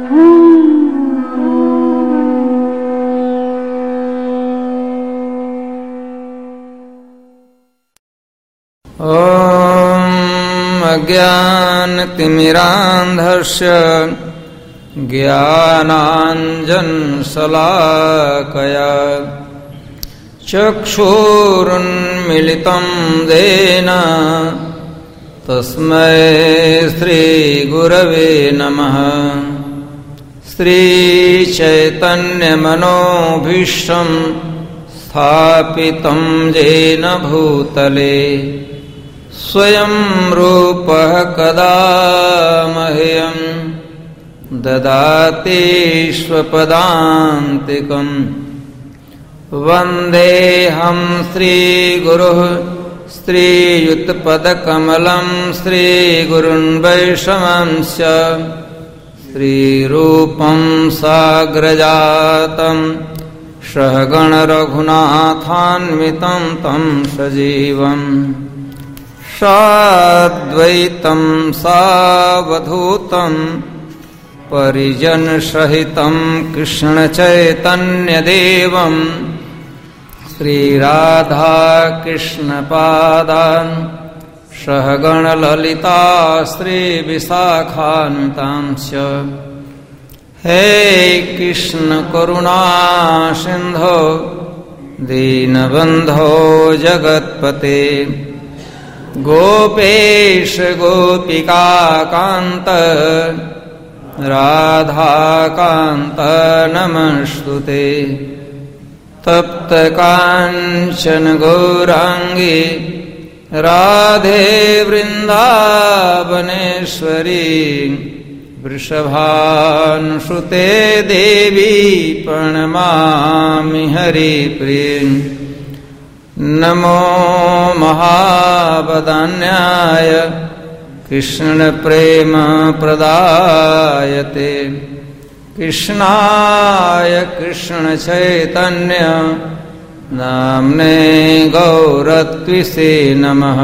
अज्ञानतिमिरान्धस्य ज्ञानाञ्जनशलाकया चक्षुरुन्मीलितं येन तस्मै श्रीगुरवे नमः। श्रीचैतन्यमनोभीष्टं स्थापितं येन भूतले स्वयं रूपः कदा मह्यं ददाति स्वपदान्तिकम्। वन्देऽहं श्रीगुरुः श्रीयुतपदकमलं श्रीगुरुन् वैष्णवंश्च श्रीरूपं साग्रजातं सहगणरघुनाथान्वितं तं सजीवम् साद्वैतं सावधूतं परिजनसहितं कृष्णचैतन्यदेवं श्रीराधाकृष्णपादान् सहगणललिता श्रीविशाखान्वितांश्च। हे कृष्ण करुणा सिन्धो दीनबन्धो जगत्पते गोपेश गोपिकाकान्त राधाकान्त नमस्तुते। तप्त काञ्चन गौरांगी राधे वृन्दावनेश्वरी वृषभानुसुते देवी प्रणमामि हरिप्रिये। नमो महावदान्याय कृष्ण प्रेम प्रदायते कृष्णाय कृष्ण चैतन्य नाम्ने गौरत्विषे नमः।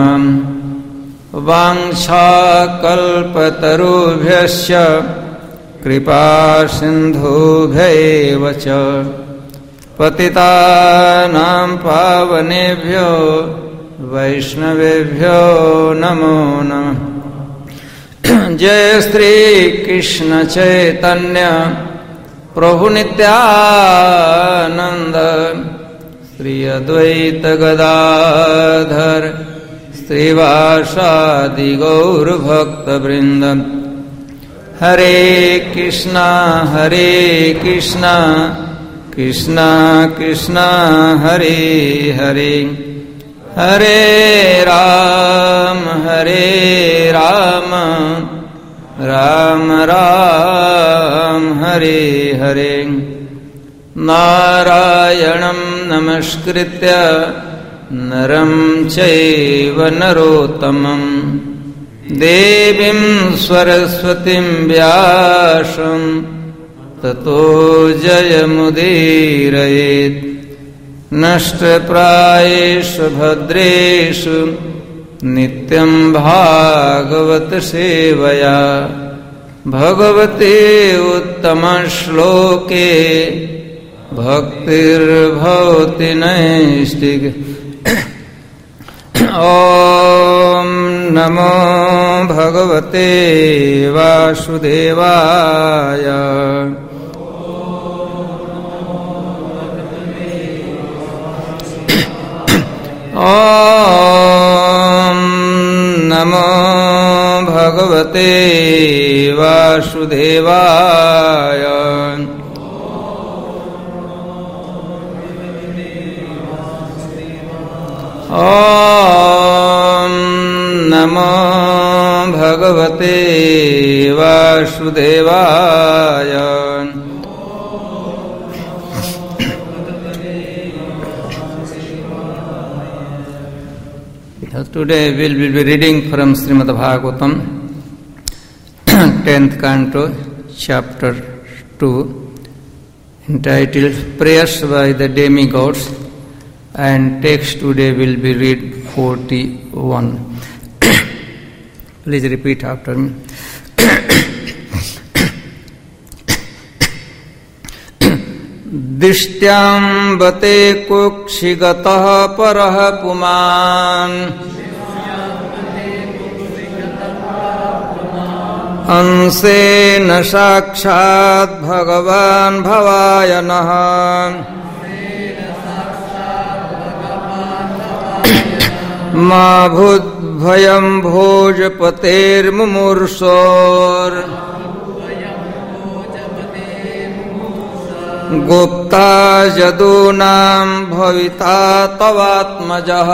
वाञ्छाकल्पतरुभ्यश्च कृपा सिन्धुभ्यैव च पतितानां पावनेभ्यो वैष्णवेभ्यो नमो नमः। जय श्री कृष्ण चैतन्य प्रभु नित्यानंद श्री अद्वैत गदाधर श्रीवासादि गौर भक्त वृंद। हरे कृष्णा कृष्णा कृष्णा हरे हरे हरे राम राम राम हरे हरे। नारायणं नमस्कृत्य नरं चैव नरोत्तमं देवीं सरस्वतीं व्यासं ततो जयमुदीरयेत्। नष्टप्रायेषु भद्रेषु नित्यं भागवत सेवया भगवते उत्तमश्लोके भक्तिर्भवति नैष्टिक। ॐ नमो भगवते वासुदेवाय। ॐ नमो भगवते वासुदेवाय। ॐ नमो भगवते वासुदेवाय। Today we will be reading from Srimad Bhagavatam, 10th canto, chapter 2, entitled Prayers by the Demigods, and text today will be read 41. Please repeat after me. दृष्ट्याम्बते कुक्षिगतः परः पुमान् अंशेन साक्षात् भगवान् भवाय नः मा भूद्भयं भोजपतेर्मुमूर्षोर् गुप्ता यदूनां भविता तवात्मजः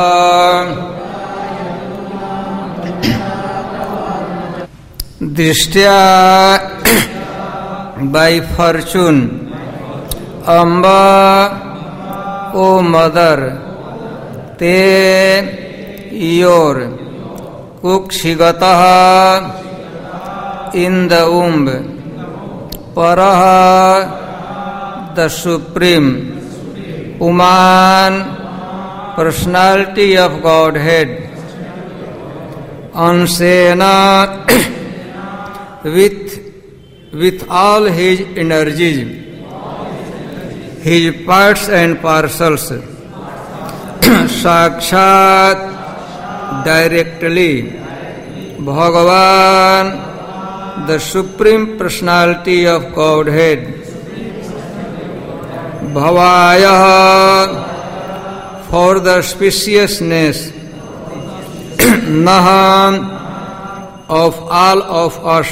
दृष्ट्या by fortune Amba, O mother, te your kukshigataha in the womb, paraha the supreme, Uman personality of Godhead, Ansena with all his energies, his parts and parcels, Sakshat directly, Bhagavan, the supreme personality of Godhead, Bhavaya, for the spaciousness, Naham, of all of us,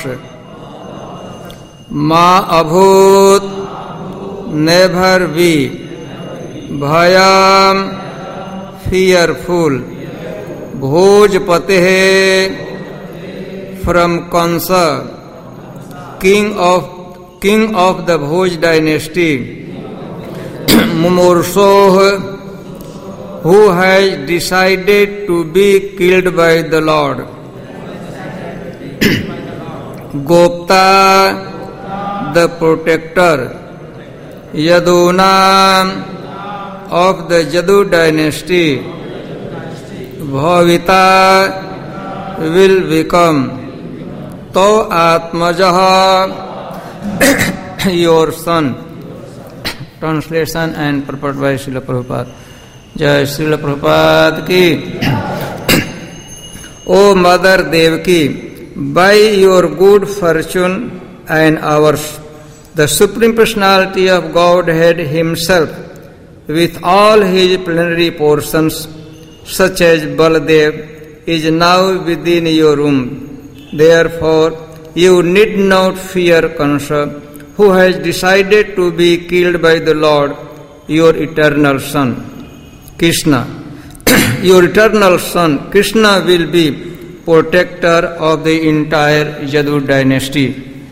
Ma abhut, never be, Bhayam, fearful, Bhojpatehe, from Kansa, king of the Bhoj dynasty, Mumursoh, who has decided to be killed by the Lord, Gopta, the protector, Yadunam, of the Yadu dynasty, Bhavita, will become, To Atmajaha, your son. Translation and purport by Srila Prabhupada. Jai Srila Prabhupada ki. O Mother Devaki, by your good fortune and ours, the Supreme Personality of Godhead Himself, with all His plenary portions, such as Baladev, is now within your womb. Therefore, you need not fear Kansa, who has decided to be killed by the Lord, your eternal Son, Krishna. Your eternal Son, Krishna, will be protector of the entire Yadu dynasty.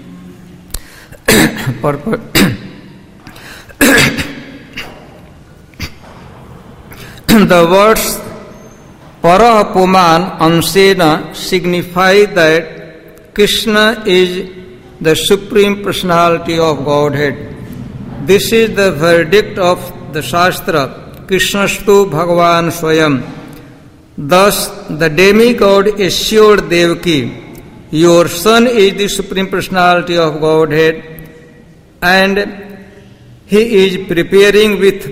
The words Parapuman Ansena signify that Krishna is the Supreme Personality of Godhead. This is the verdict of the Shastra, Krishnastu Bhagavan Swayam. Thus, the demigod assured Devaki, your son is the Supreme Personality of Godhead, and he is appearing with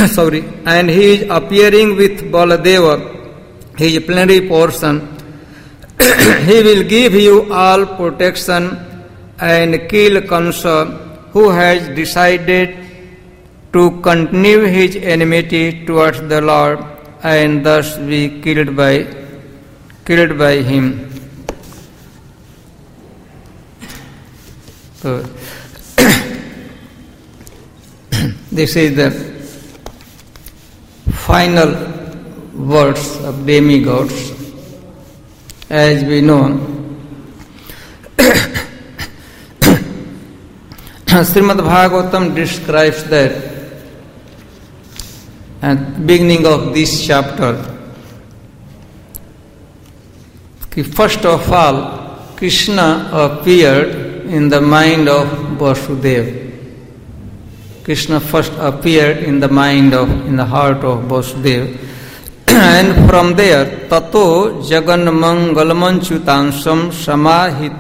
Baladeva, his plenary portion. He will give you all protection and kill Kansa, who has decided to continue his enmity towards the Lord and thus be killed by him. So, this is the final words of demigods. As we know, Srimad Bhagavatam describes that at the beginning of this chapter, first of all, Krishna appeared in the mind of Vasudeva. Krishna first appeared in the heart of Vasudeva. And from there, Tato Jagan Mangalmanchutansam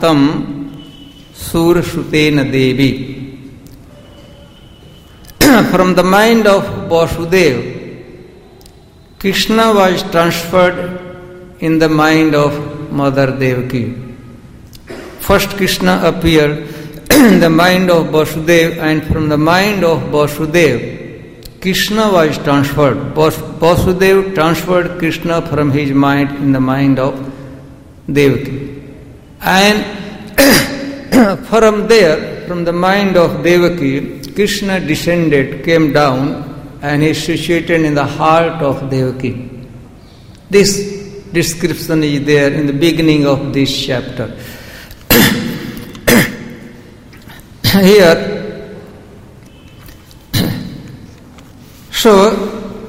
Samahitam Surshutena Devi. from the mind of Vasudeva, Krishna was transferred in the mind of Mother Devaki. First Krishna appeared in the mind of Vasudeva, and from the mind of Vasudeva, Krishna was transferred. Vasudeva transferred Krishna from his mind in the mind of Devaki. And from there, from the mind of Devaki, Krishna descended, came down, and is situated in the heart of Devaki. This description is there in the beginning of this chapter. Here, so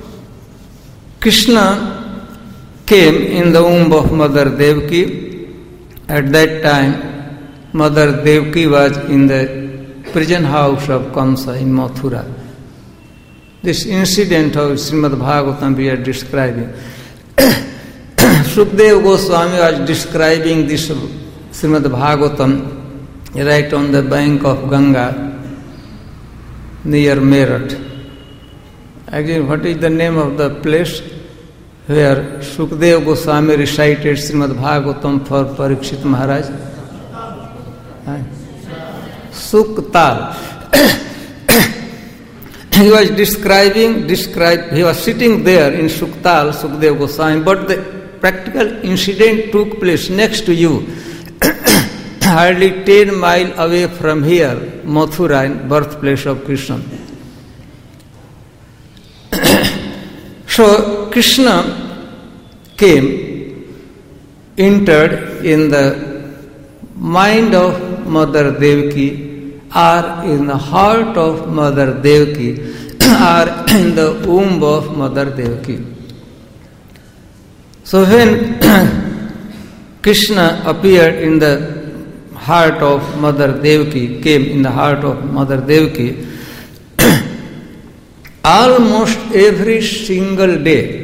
Krishna came in the womb of Mother Devaki. At that time, Mother Devaki was in the prison house of Kamsa in Mathura. This incident of Srimad Bhagavatam we are describing. Sukadeva Goswami was describing this Srimad Bhagavatam right on the bank of Ganga near Meerut. Actually, what is the name of the place where Sukadeva Goswami recited Srimad Bhagavatam for Parikshit Maharaj? Suktal. He was he was sitting there in Suktal, Sukadeva Goswami, but the practical incident took place next to you, hardly 10 miles away from here, Mathura, birthplace of Krishna. So Krishna entered in the mind of Mother Devaki, or in the heart of Mother Devaki, or in the womb of Mother Devaki. So when Krishna appeared in the heart of Mother Devaki, came in the heart of Mother Devaki, almost every single day,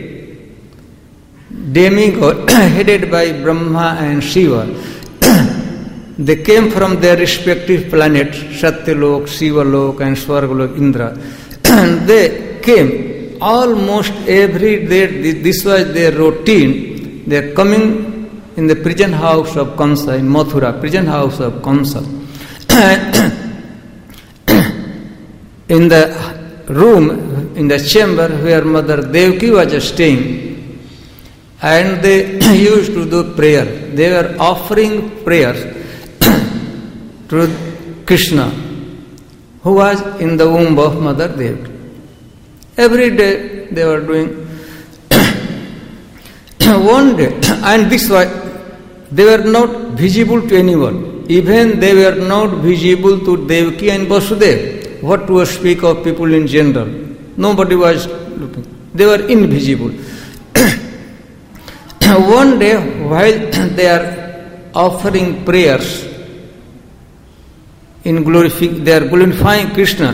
demigod headed by Brahma and Shiva, they came from their respective planets, Satyalok, Shivalok and Swargalok, Indra. And they came almost every day. This was their routine. They are coming in the prison house of Kamsa, in Mathura, prison house of Kamsa. In the room, in the chamber where Mother Devaki was staying, and they used to do prayer. They were offering prayers to Krishna, who was in the womb of Mother Devaki. Every day they were doing. One day, and this was, they were not visible to anyone. Even they were not visible to Devaki and Vasudeva. What to speak of people in general? Nobody was looking. They were invisible. One day, while they are offering prayers, they are glorifying Krishna,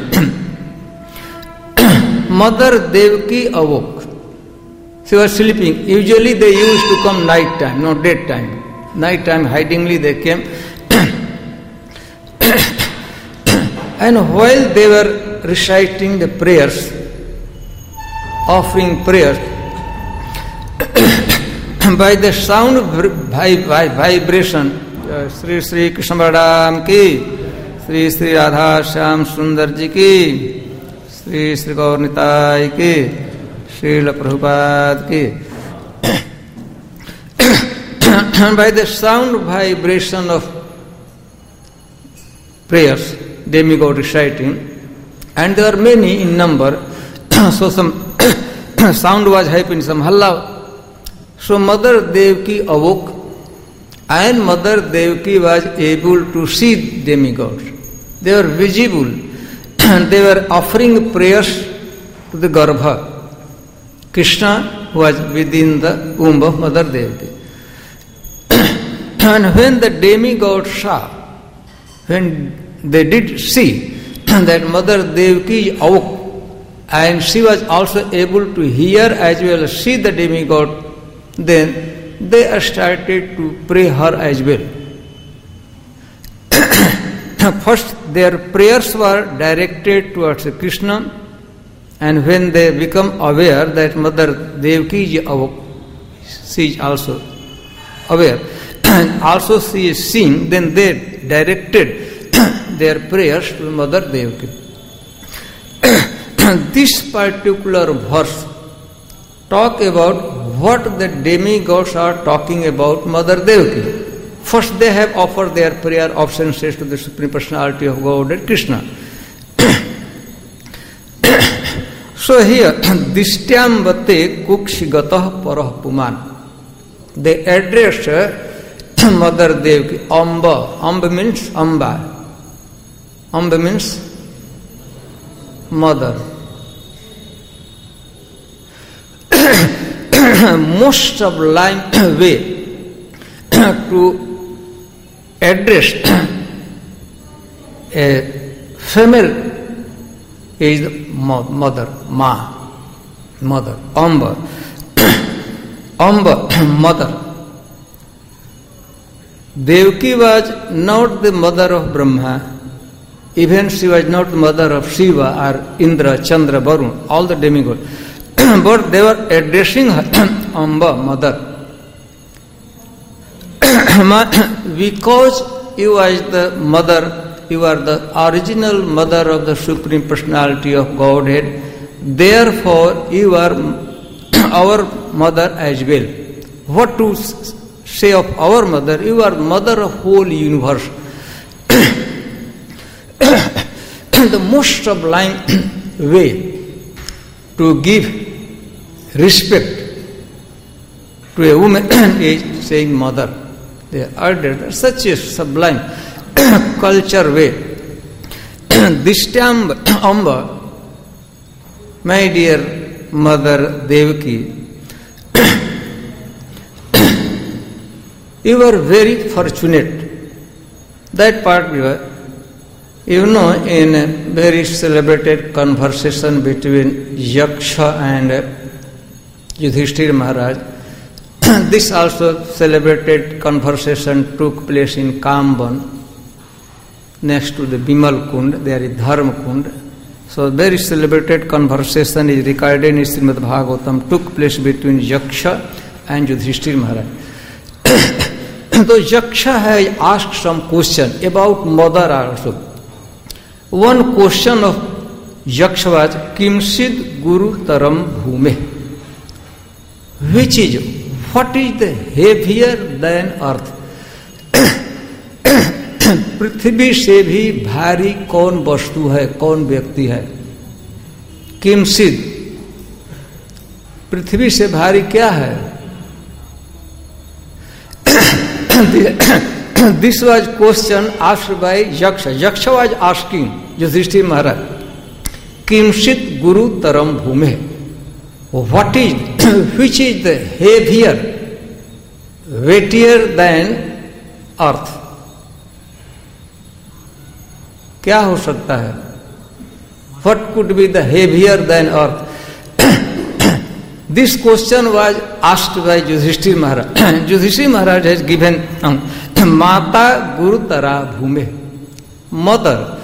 Mother Devaki awoke. She was sleeping. Usually they used to come night time, not daytime. Night time, hidingly they came. And while they were reciting the prayers, offering prayers, by the sound of vibration, Sri Sri Krishna Baladam ki, Sri Sri Radha Shyam Sundar ji ki, Sri Sri Gaur Nitai ki, Srila Prabhupada ki. By the sound vibration of prayers, demigod reciting, and there are many in number, so some sound was happening, some halla. So Mother Devaki awoke, and Mother Devaki was able to see demigods. They were visible, and they were offering prayers to the Garbha. Krishna was within the womb of Mother Devaki. And when the demigods saw, when they did see that Mother Devaki awoke, and she was also able to hear as well as see the demigod, then they started to pray her as well. First, their prayers were directed towards Krishna, And when they become aware that Mother Devaki she is also aware, and also she is seeing, then they directed their prayers to Mother Devaki. This particular verse talk about what the demigods are talking about Mother Devaki. First they have offered their prayer obeisances to the Supreme Personality of Godhead, Krishna. So here, Dishtyambate Kukshigatah Parah Puman. They address Mother Devaki, Amba. Amba means Amba. Amba means mother. Most sublime way to address a female is mother, Ma, mother, Amba. Amba, mother. Devaki was not the mother of Brahma. Even she was not the mother of Shiva or Indra, Chandra, Varun, all the demigods. But they were addressing her, Amba, mother. Because you are the mother, you are the original mother of the Supreme Personality of Godhead, therefore you are our mother as well. What to say of our mother? You are mother of whole universe. The most sublime way to give respect to a woman is saying mother. They are ordered such a sublime culture way. This time, Amba, my dear Mother Devaki, you were very fortunate. That part we were. You know, in a very celebrated conversation between Yaksha and Yudhishthira Maharaj, this also celebrated conversation took place in Kamban, next to the Bimal Kund, there is Dharma Kund. So very celebrated conversation is recorded in Srimad Bhagavatam, took place between Yaksha and Yudhishthira Maharaj. So Yaksha has asked some question about mother also. One question of Yaksha was, Kimsid Guru Taram Bhume? Which is, what is the heavier than earth? पृथ्वी से भी भारी कौन वस्तु है, कौन व्यक्ति है? किमसिद, पृथ्वी से भारी क्या है? This was question asked by Yaksha. Yaksha was asking Yudhishthira Maharaj, Kimsit Guru Taram Bhume? What is, which is the heavier, weightier than earth? क्या हो सकता है? What could be the heavier than earth? This question was asked by Yudhishthira Maharaj. Yudhishthira Maharaj has given Mata Guru Tara Bhume. Mother,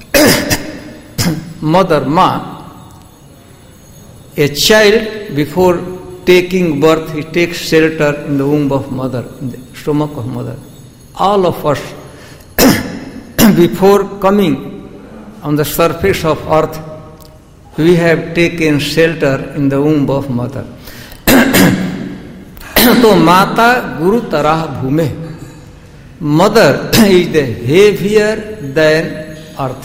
mother, Ma. A child before taking birth, he takes shelter in the womb of mother, in the stomach of mother. All of us, before coming on the surface of earth, we have taken shelter in the womb of mother. So Mata Guru Tarah Bhume. Mother is the heavier than earth.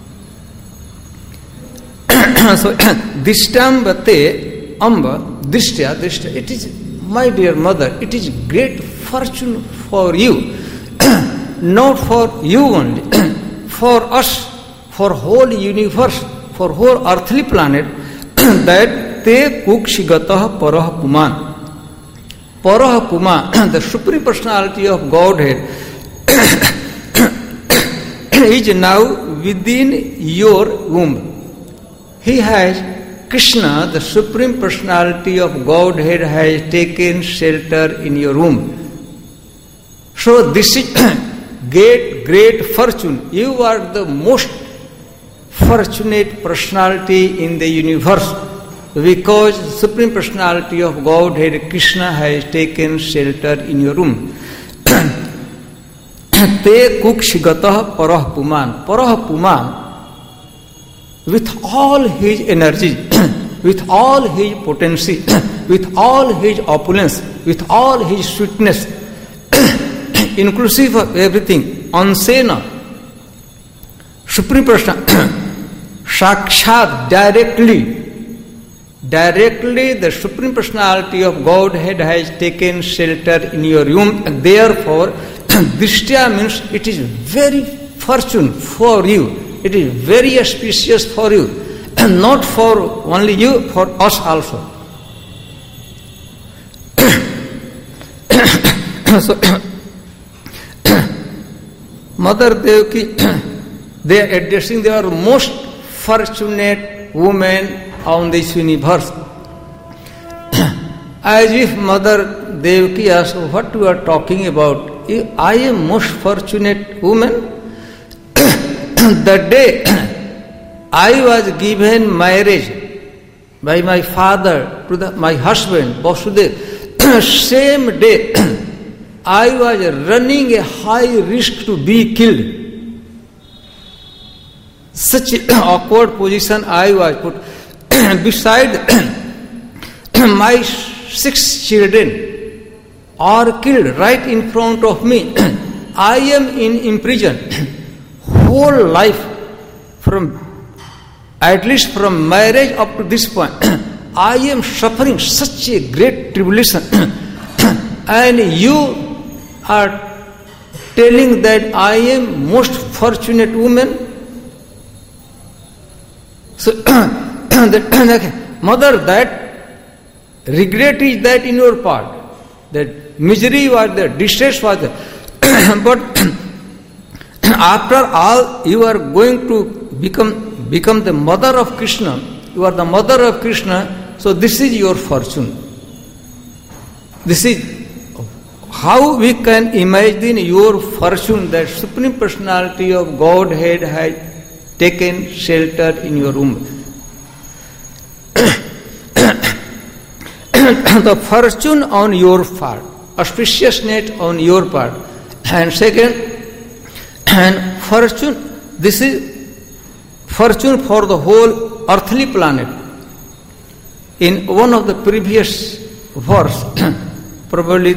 So Dishtambate Amba, Dishtya, it is, my dear mother, it is great fortune for you, not for you only, for us, for whole universe, for whole earthly planet, that te kukshigatah parah puman. Parah Puma, the Supreme Personality of Godhead, is now within your womb. He has, Krishna, the Supreme Personality of Godhead, has taken shelter in your womb. So this is great fortune. You are the most fortunate personality in the universe, because Supreme Personality of Godhead Krishna has taken shelter in your room. Te kukshigatah parah puman, with all his energy, with all his potency, with all his opulence, with all his sweetness, inclusive of everything, Ansena, Supreme Person, Sakshat, directly the Supreme Personality of Godhead has taken shelter in your room, and therefore, Drishtya means it is very fortune for you. It is very auspicious for you, and not for only you, for us also. So, Mother Devaki, they are addressing they are most fortunate women on this universe. As if Mother Devaki asked, what you are talking about? I am most fortunate woman. The day I was given marriage by my father to my husband, Vasudeva, same day I was running a high risk to be killed. Such an awkward position I was put. Beside my 6 children are killed right in front of me. I am in prison. Whole life, at least from marriage up to this point, I am suffering such a great tribulation. And you are telling that I am most fortunate woman. So, Mother, that regret is that in your part, that misery was there, distress was there. But after all, you are going to become the mother of Krishna. You are the mother of Krishna, so this is your fortune. This is how we can imagine your fortune, that Supreme Personality of Godhead has taken shelter in your room. The fortune on your part, auspiciousness on your part, and second, and fortune, this is fortune for the whole earthly planet. In one of the previous verse, probably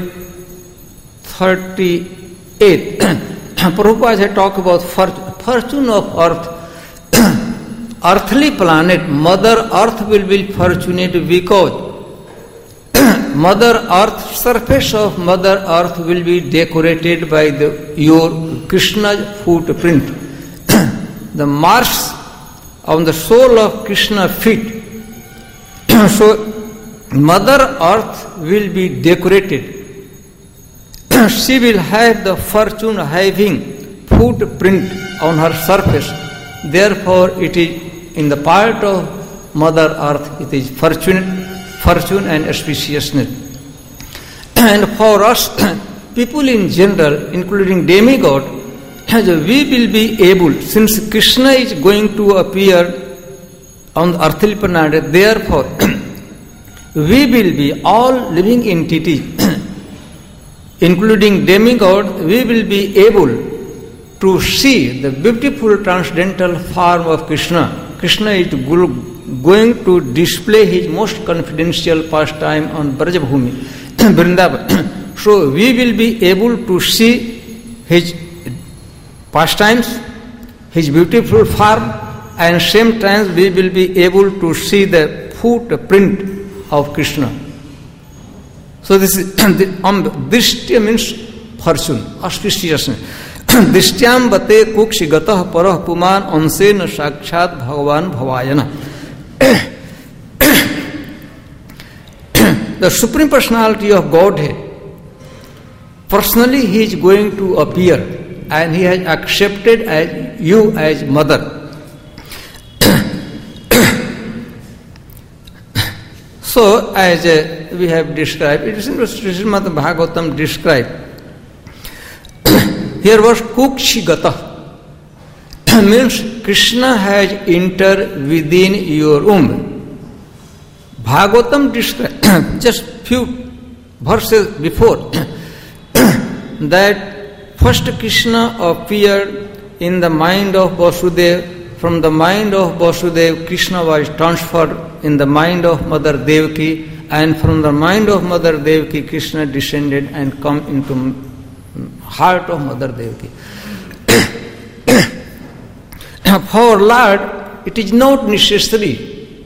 38, Prabhupada had talked about fortune of earth. Earthly planet, Mother Earth will be fortunate because Mother Earth, surface of Mother Earth will be decorated by your Krishna's footprint. The marks on the sole of Krishna's feet. So, Mother Earth will be decorated. She will have the fortune having footprint on her surface. Therefore, it is in the part of Mother Earth, it is fortune and auspiciousness. And for us, people in general, including demigod, we will be able, since Krishna is going to appear on the earthly planet, therefore, we will be all living entities, including demigod, we will be able to see the beautiful transcendental form of Krishna. Krishna is going to display his most confidential pastime on Brajabhumi, Vrindavan. So we will be able to see his pastimes, his beautiful form, and same time we will be able to see the footprint of Krishna. So this is Drishtya means fortune, auspiciousness. Drishyam bate kukshigatah parah puman ansena sakshat bhagavan bhavayana. The Supreme Personality of Godhead, personally He is going to appear, and He has accepted as you as mother. So, as we have described, it is in Srimad Bhagavatam described. Here was Kukshigata, means Krishna has entered within your womb. Bhagavatam describes just few verses before that first Krishna appeared in the mind of Vasudeva. From the mind of Vasudeva, Krishna was transferred in the mind of Mother Devaki, and from the mind of Mother Devaki, Krishna descended and come into heart of Mother Devaki. For Lord, it is not necessary.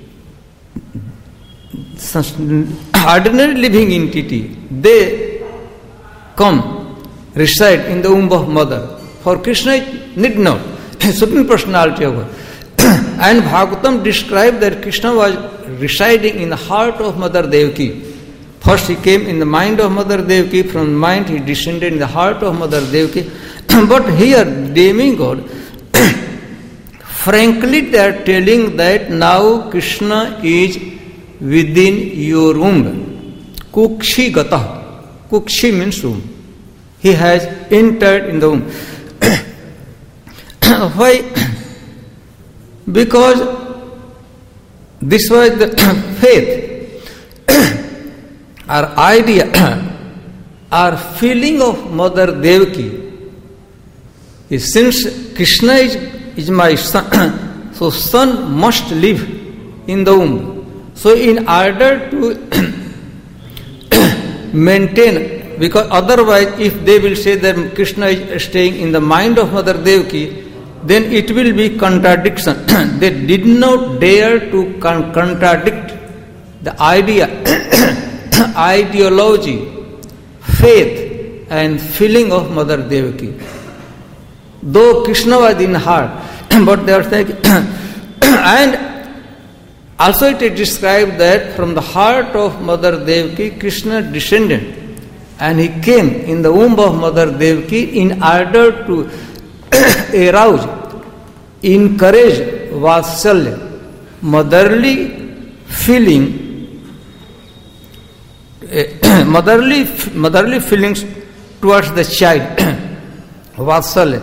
Ordinary living entity, they come, reside in the womb of Mother. For Krishna, it need not. Supreme Personality of God. And Bhagavatam described that Krishna was residing in the heart of Mother Devaki. First he came in the mind of Mother Devaki, from mind he descended in the heart of Mother Devaki. But here, demigod, frankly they are telling that now Krishna is within your womb. Kukshi gata. Kukshi means womb. He has entered in the womb. Why? Because this was the faith or idea or feeling of Mother Devaki. Since Krishna is my son, so son must live in the womb. So in order to maintain, because otherwise if they will say that Krishna is staying in the mind of Mother Devaki, then it will be contradiction. They did not dare to contradict the idea, ideology, faith and feeling of Mother Devaki. Though Krishna was in heart, but they are saying, and also it is described that from the heart of Mother Devaki, Krishna descended and he came in the womb of Mother Devaki in order to arouse, encourage Vatsalya, motherly feeling, motherly feelings towards the child, Vatsalya.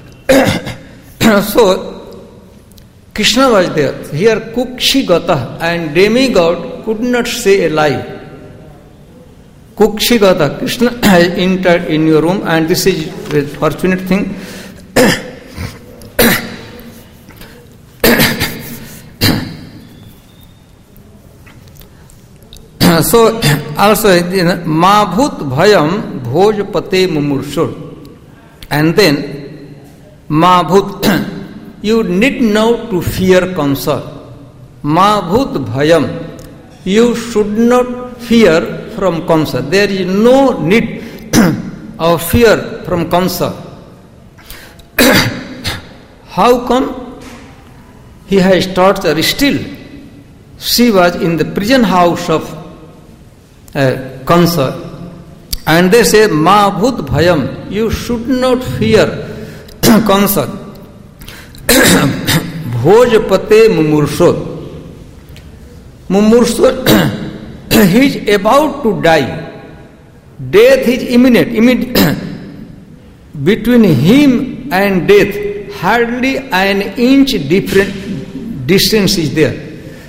So Krishna was there. Here Kukshi Gata, and demigod could not say a lie. Kukshi Gata, Krishna has entered in your room, and this is a fortunate thing. So also Mabhut Bhayam Bhojpate Mumurshur, and then Mabhut, you need not to fear Kamsa. Mabhut Bhayam, you should not fear from Kamsa. There is no need of fear from Kamsa. How come? He has tortured still. She was in the prison house of Kamsa, and they say, Mabhut Bhayam, you should not fear Kamsa. Bhojpate Mumurshot. Mumurshot, he is about to die. Death is imminent. Between him and death, hardly an inch different distance is there.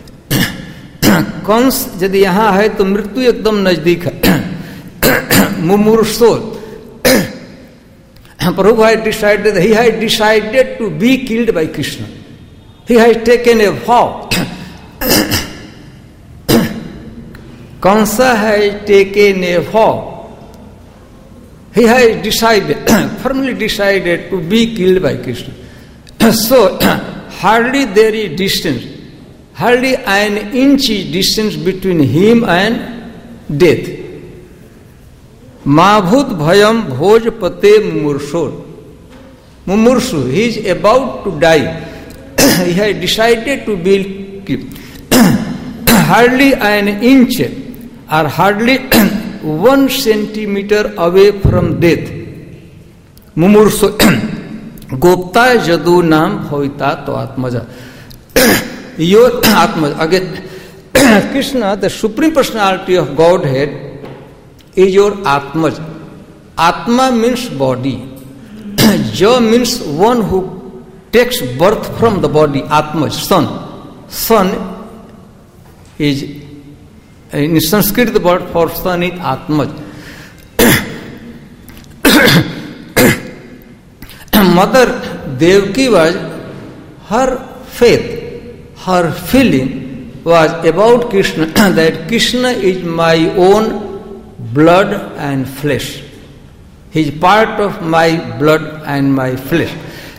Kans यदि यहाँ है तो मृत्यु एकदम नजदीक है. मुमूर्षो, Prabhu had decided, he had decided to be killed by Krishna. He has taken a vow. Kansa has taken a vow. He has decided, firmly decided to be killed by Krishna. So hardly there is distance. Hardly an inch distance between him and death. Mabhut Bhayam Bhojpate Mumurshur. Mumursu, he is about to die. He has decided to be killed. Hardly an inch or hardly 1 centimeter away from death. Mumursu. Gopta Jadu Nam Bhavita To Atmaja. Your Atma, again, Krishna, the Supreme Personality of Godhead, is your Atma. Atma means body. Ja means one who takes birth from the body, Atmaj, son. Son is, in Sanskrit the word for son is Atmaj. Mother Devaki was, her faith, her feeling was about Krishna, that Krishna is my own blood and flesh. He is part of my blood and my flesh.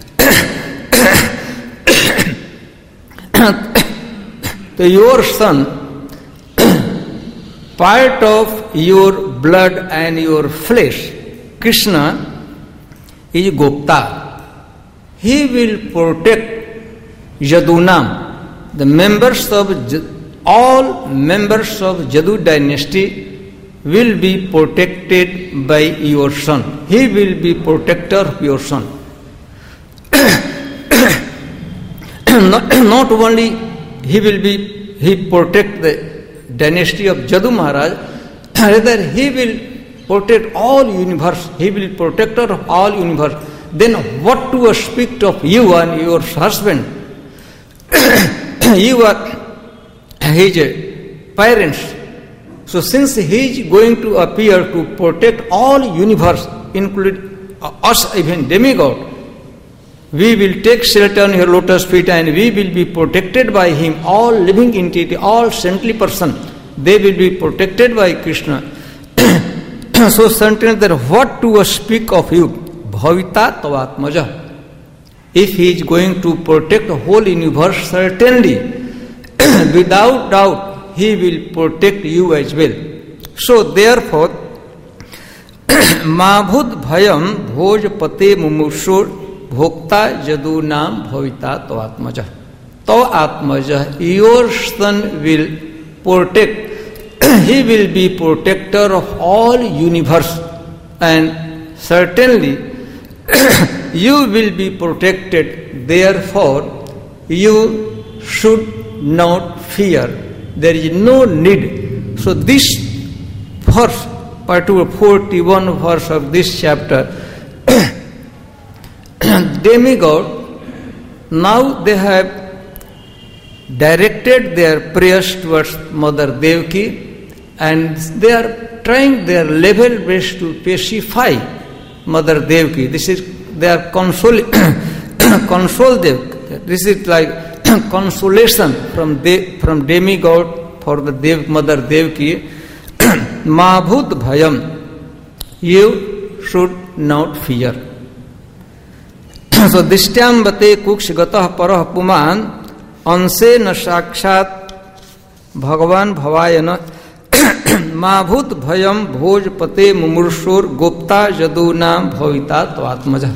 So your son, part of your blood and your flesh, Krishna is Gopta. He will protect Yadunam. The members of all members of Yadu dynasty will be protected by your son. He will be protector of your son. Not only he protect the dynasty of Yadu Maharaj, rather he will protect all universe. He will be protector of all universe. Then what to speak of you and your husband? You are his parents. So since he is going to appear to protect all universe, including us, even demigod, we will take shelter on your lotus feet and we will be protected by him. All living entity, all saintly person, they will be protected by Krishna. So certainly that what to speak of you? Bhavita tavatmaja. If he is going to protect the whole universe, certainly, without doubt, he will protect you as well. So therefore, Mabhut bhayam bhojpate mumushur bhokta jadunam bhavita tavatmaja. Tavatmaja, your son will protect, he will be protector of all universe, and certainly you will be protected. Therefore, you should not fear. There is no need. So this verse, particular 41 verse of this chapter, demigod, now they have directed their prayers towards Mother Devaki, and they are trying their level best to pacify Mother Devaki. This is, they are console Devaki. This is like consolation from demigod for the Mother Devaki. Mabhut bhayam, you should not fear. So this time bate kuksh gatah parah puman anse na sakshat bhagavan bhavayana Mabhut bhayam bhojpate mumurshur gupta jaduna bhavita tvatmaja.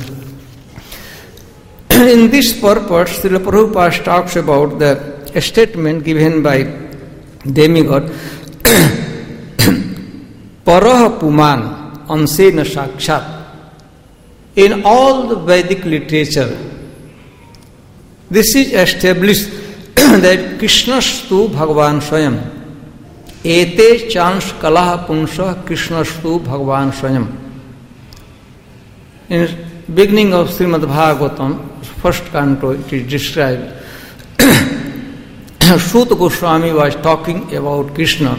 In this purport, Srila Prabhupada talks about the statement given by demigod, Parah Puman Ansena Sakshat. In all the Vedic literature, this is established that Krishnastu Bhagavan Swayam. Ete chans kalaha punsa Krishnastu Bhagavan Swayam. In beginning of Srimad Bhagavatam, first canto, it is described. Suta Goswami was talking about Krishna.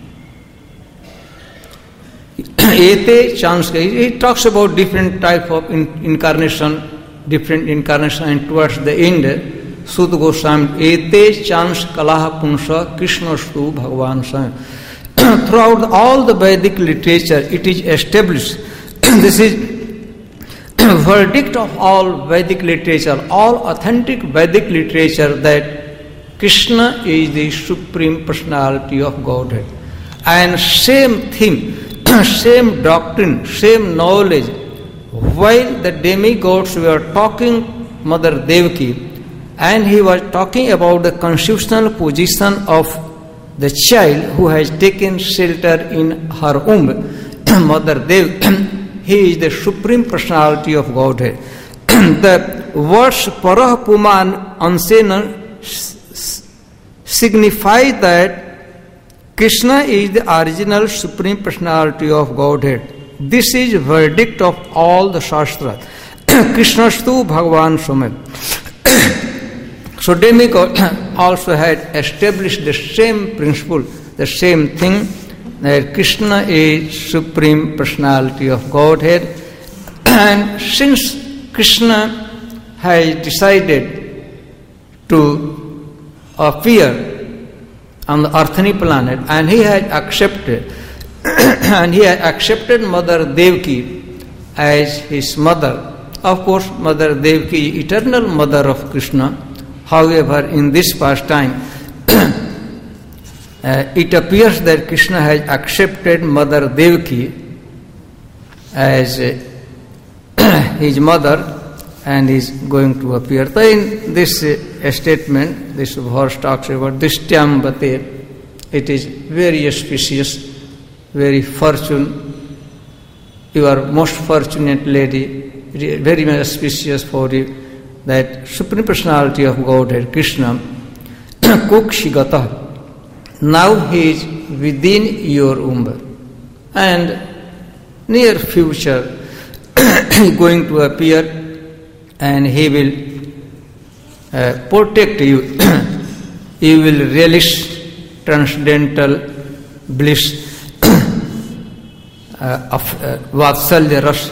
Ete chance, he talks about different type of incarnation, and towards the end, Suta Goswami, Ete chance kalaha punsa Krishnastu Bhagavan Swayam. Throughout all the Vedic literature, it is established. This is verdict of all Vedic literature, all authentic Vedic literature, that Krishna is the Supreme Personality of Godhead. And same theme, same doctrine, same knowledge, while the demigods were talking Mother Devaki, and he was talking about the constitutional position of the child who has taken shelter in her womb, Mother Devaki. He is the Supreme Personality of Godhead. The words Parah Puman Ansena signify that Krishna is the original Supreme Personality of Godhead. This is verdict of all the Shastras. Krishnastu Bhagavan Swayam. So demigod also had established the same principle, the same thing, that Krishna is Supreme Personality of Godhead. And since Krishna has decided to appear on the earthly planet, and he has accepted Mother Devaki as his mother. Of course, Mother Devaki, eternal mother of Krishna. However, in this pastime, it appears that Krishna has accepted Mother Devaki as his mother and is going to appear. So in this statement, this verse talks about Dishtyam Bate. It is very auspicious, very fortunate. You are most fortunate lady, very much auspicious for you, that Supreme Personality of Godhead, Krishna, Kukshigata, now he is within your womb, and near future he is going to appear, and he will protect you. You will relish transcendental bliss of Vatsalya Ras.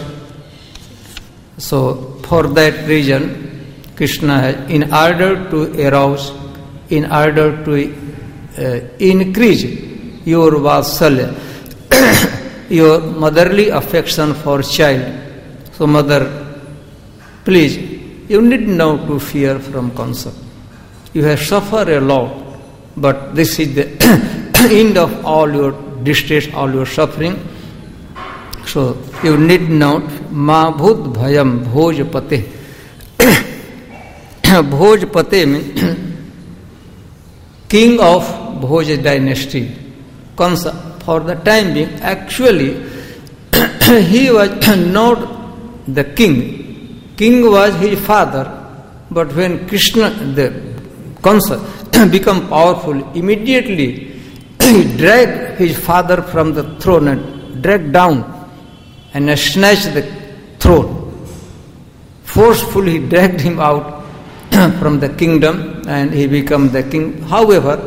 So for that reason, Krishna has, in order to arouse, in order to increase your Vatsalya, your motherly affection for child. So mother, please, you need not to fear from Kamsa. You have suffered a lot, but this is the end of all your distress, all your suffering. So you need not. Ma bhut bhayam bhojpate. Bhojpate means king of Bhoj dynasty. Kamsa, for the time being, actually he was not the king. King was his father, but when Krishna, the Kamsa, become powerful, immediately he dragged his father from the throne and dragged down and snatched the throne. Forcefully dragged him out from the kingdom, and he became the king. However,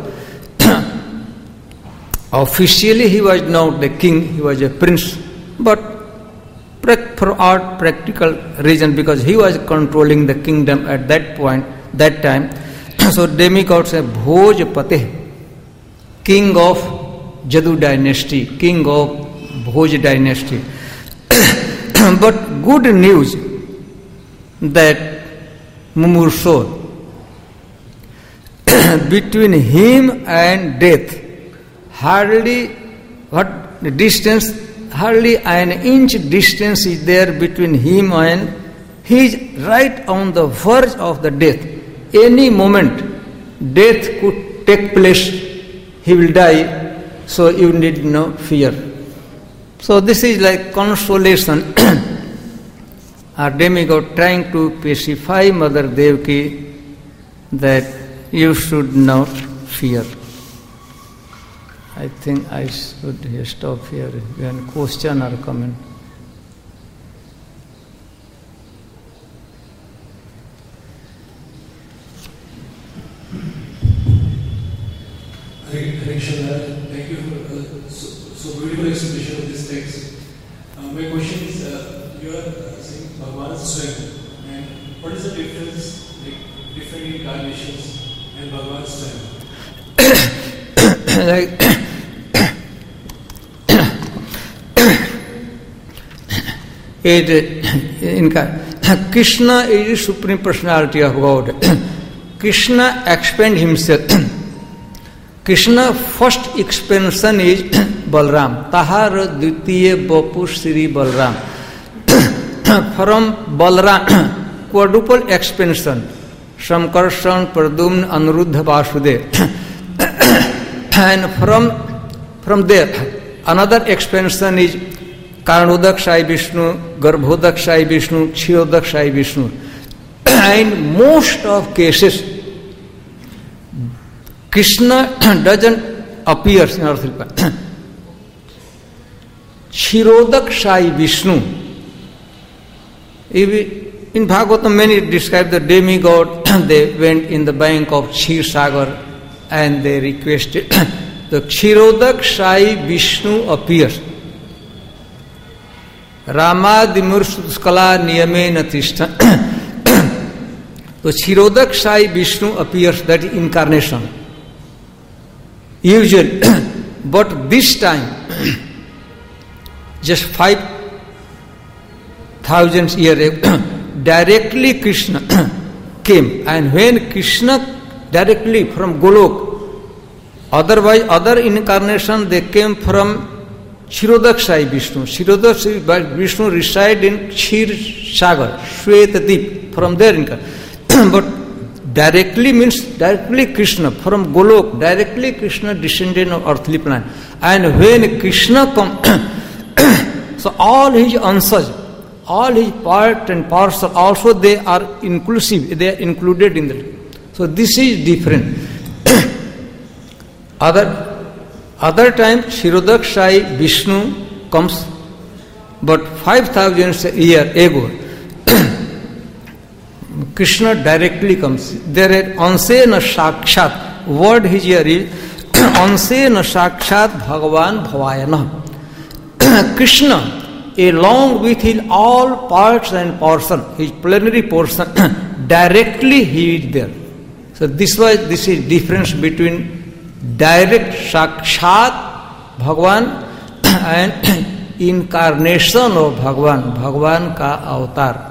officially he was not the king, he was a prince, but for our practical reason, because he was controlling the kingdom at that point, that time. So demigod say Bhojpate, king of Jadu dynasty, king of Bhoj dynasty. But good news that Mumurso, between him and death, hardly an inch distance is there between him and he is right on the verge of the death. Any moment death could take place, he will die, so you need no fear. So this is like consolation. Our demigod trying to pacify Mother Devaki that you should not fear. I think I should stop here. If you have any question or comment. Thank you for so beautiful explanation of this text. My question is, you are saying Bhagavan's strength, and what is the difference, like different incarnations and Bhagavan's strength? Krishna is Supreme Personality of God. Krishna expands himself. Krishna first expansion is Balram. Tahar Dvitiya Bapu Sri Balram. From Balram, quadruple expansion. Shamkarshan, Pradumna, Anuruddha, Vasudev. And from there, another expansion is Karnodak Sai Vishnu, Garbhodak Sai Vishnu, Kshirodak Sai Vishnu. In most of cases, Krishna doesn't appear in earthly planet. Kshirodak Sai Vishnu. In Bhagavatam, many describe the demigod. They went in the bank of Kshir Sagar and they requested the Kshirodak Sai Vishnu appears. Ramadimurskala Niyamena Tishta. So Kshirodak Sai Vishnu appears, that is incarnation. Usually, but this time, just 5,000 years ago, directly Krishna came. And when Krishna directly from Golok, otherwise other incarnation they came from Kshirodak Sai Vishnu. Kshirodak Sai Vishnu reside in Kshir Sagar, Shwetadip, from there incarnation. But directly means directly Krishna from Golok, directly Krishna descended on earthly planet. And when Krishna come, so all his answers, all his part and parcel also they are inclusive, they are included in that. So this is different. Other time Kshirodak Sai Vishnu comes, but 5,000 years ago Krishna directly comes. There is Ansena Sakshat. Word here is Ansena Sakshat Bhagavan Bhavayana. Krishna, along with his all parts and portion, his plenary portion, directly he is there. So this is difference between direct Sakshat Bhagavan and incarnation of Bhagavan ka avatar.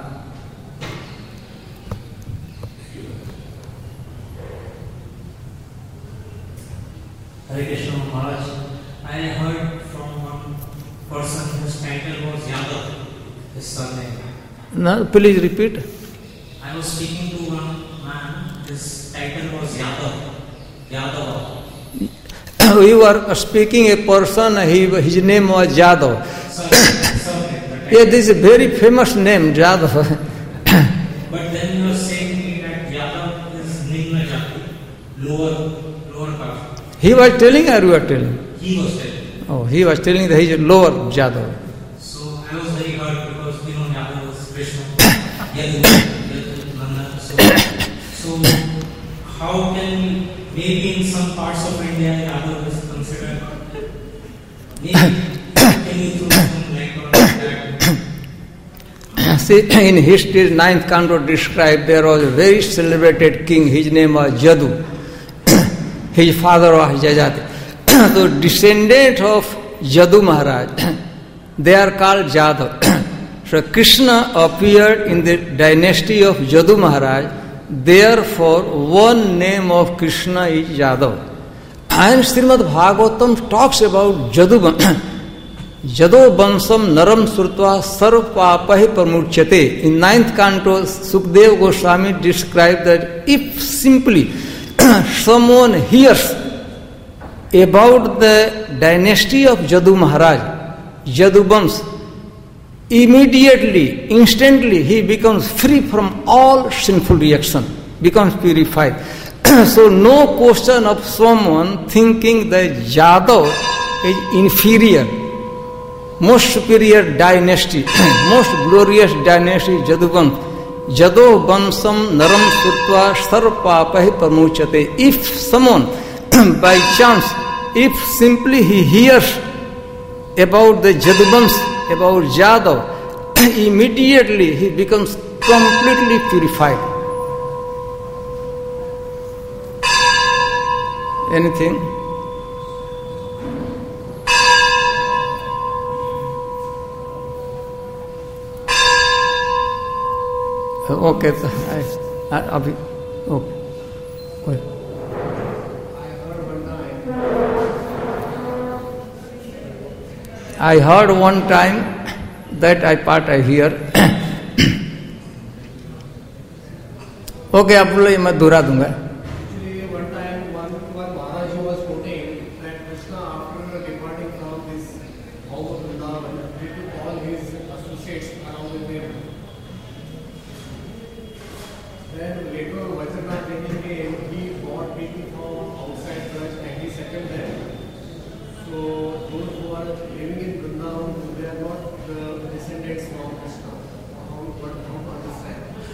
Hare Krishna Maharaj, I heard from one person whose title was Yadav, his surname. No, please repeat. I was speaking to one man, his title was Yadav. You are speaking a person, his name was Jadhav. Surname. Yeah, this is a very famous name, Jadhav. But then you were saying me that Yadav is Nimna Jati, lower caste. He was telling or you are telling? He was telling. Oh, he was telling that he is lower Jadhav. So I was very hurt because Yadav is Krishna. So how can maybe in some parts of India Yadav is considered? Maybe can you throw some light on that? See, in history, 9th canto described there was a very celebrated king. His name was Jadu. His father was Jajati. So descendant of Jadu Maharaj, they are called Jadhav. So Krishna appeared in the dynasty of Jadu Maharaj. Therefore, one name of Krishna is Jadhav. And Srimad Bhagavatam talks about Jadu Bansam Naram Surtva Sarvapapahi Pramurchyate. In 9th canto, Sukdev Goswami described that if simply someone hears about the dynasty of Jadu Maharaj, Jadu Bams, immediately, instantly, he becomes free from all sinful reaction, becomes purified. So no question of someone thinking that Jadhav is inferior. Most superior dynasty, most glorious dynasty, Jadu Bams. Jado Bansam Naram Surtva Sarpapahi Pamuchate. If someone, by chance, if simply he hears about the Jadubams, about Jadav, immediately he becomes completely purified. Anything? Okay, okay. I heard one time that I hear. Okay, आप बोलो मैं दोहरा दूंगा. Actually, one time one Maharaj was quoting that Krishna, after departing from this house of Vrindavan, he took all his associates along with him. Then later, Vajranath came, he brought people from outside church and he settled them. So those who are living in Vrindavan, they are not the descendants from Krishna. How to understand?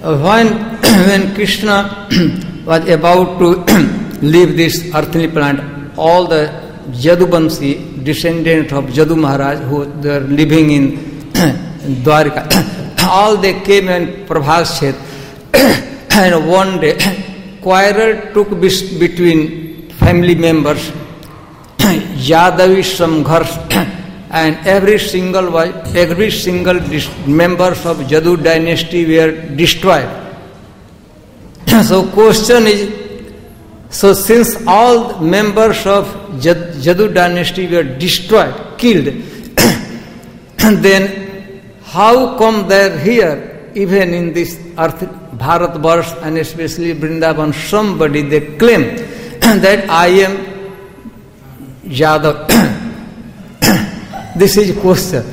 when Krishna was about to leave this earthly planet, all the Jaduvanshi, descendants of Jadu Maharaj, who were living in Dwarika, all they came in Prabhas Chet, and one day quarrel took between family members, Yadavi Samghars, and every single members of Jadu dynasty were destroyed. So question is, so since all members of Jadu dynasty were destroyed, killed, then how come they are here, even in this earth, Bharatvarsh and especially Vrindavan, somebody they claim that I am Yadav. This is question.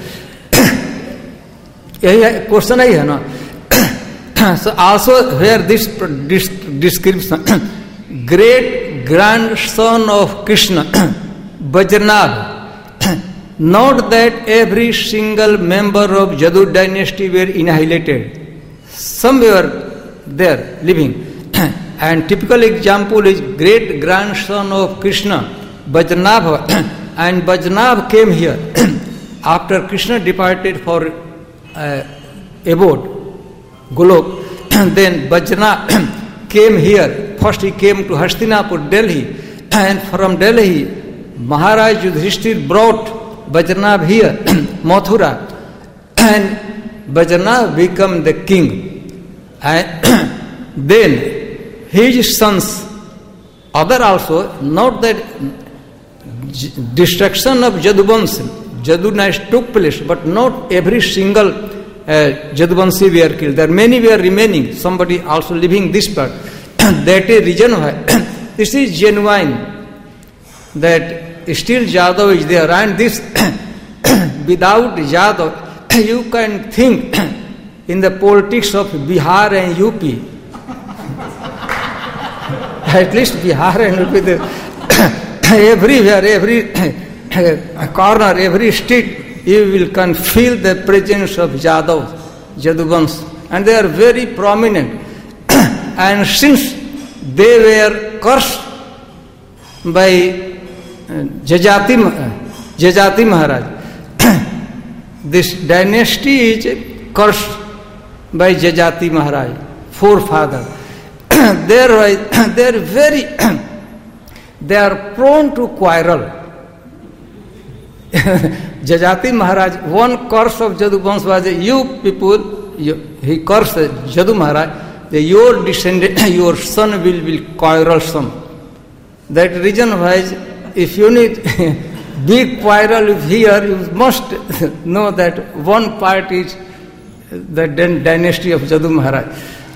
Question है ना. So also where this description, great grandson of Krishna, Vajranath, not that every single member of Jadu dynasty were annihilated. Some were there living. And typical example is great grandson of Krishna, Vajranath, and Vajranath came here after Krishna departed for abode, Golok. Then Vajranath came here. First he came to Hastinapur, Delhi, and from Delhi, Maharaj Yudhishthir brought Vajranath here, Mathura, and Vajranath became the king. And then his sons, other also, not that destruction of Jaduvanshi, Jadu dynasty took place, but not every single Jaduvanshi were killed. There are many were remaining, somebody also living this part. That is reason why this is genuine, that still Yadav is there, and this without Yadav, you can think in the politics of Bihar and UP. At least Bihar and UP, everywhere, every corner, every street, you can feel the presence of Yadav, Jaduvans, and they are very prominent. And since they were cursed by Jajati Maharaj, this dynasty is cursed by Jajati Maharaj, forefather. They are prone to quarrel. Jajati Maharaj, one curse of Jaduvans was, you people, he cursed Jadu Maharaj, that your descendant, your son will be quarrelsome. That reason why, if you need big quarrel here, you must know that one part is the dynasty of Jadu Maharaj.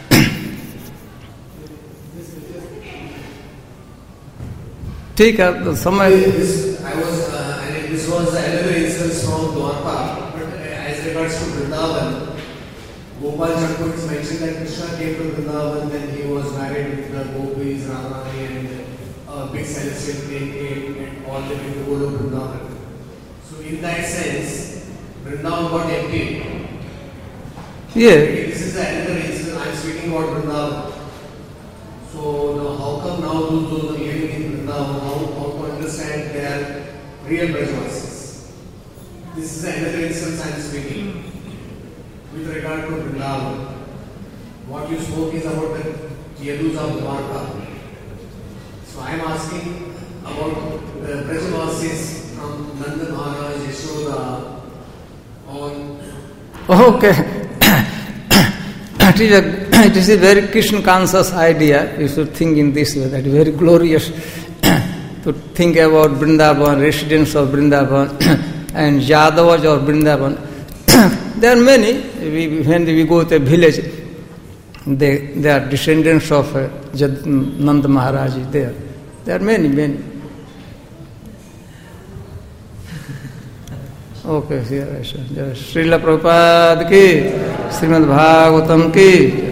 ठीक है तो समय this was another instance from Dwarka, but as regards to Vrindavan, Gopal Chakur is mentioned that Krishna came to Vrindavan, then he was married with the Gopis, Radharani, and a big celestial came and all living in the Golok Vrindavan. So in that sense, Vrindavan got emptied. Yeah. This is another instance. I am speaking about Vrindavan. So now how come now those living in Vrindavan, how to understand their real Brajavasis? This is another instance I am speaking. With regard to Vrindavan, what you spoke is about the Yadus of Dwarka. So I am asking about the Brajavasis from Nanda Maharaj, Yashoda, on. Okay. It is a very Krishna conscious idea. You should think in this way. That is very glorious to think about Vrindavan, residents of Vrindavan, and Yadavas of Vrindavan. There are many. When we go to a village, they are descendants of Nanda Maharaj is there. There are many. Okay, Srila Prabhupada ki, Srimad Bhagavatam ki.